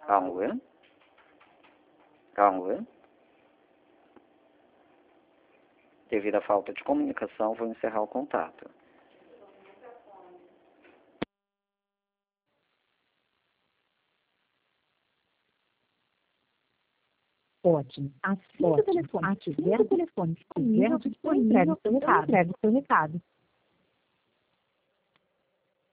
Alô? Alô? Devido à falta de comunicação, vou encerrar o contato. Ótimo. Assim que o telefone estiver disponível, entregue seu recado.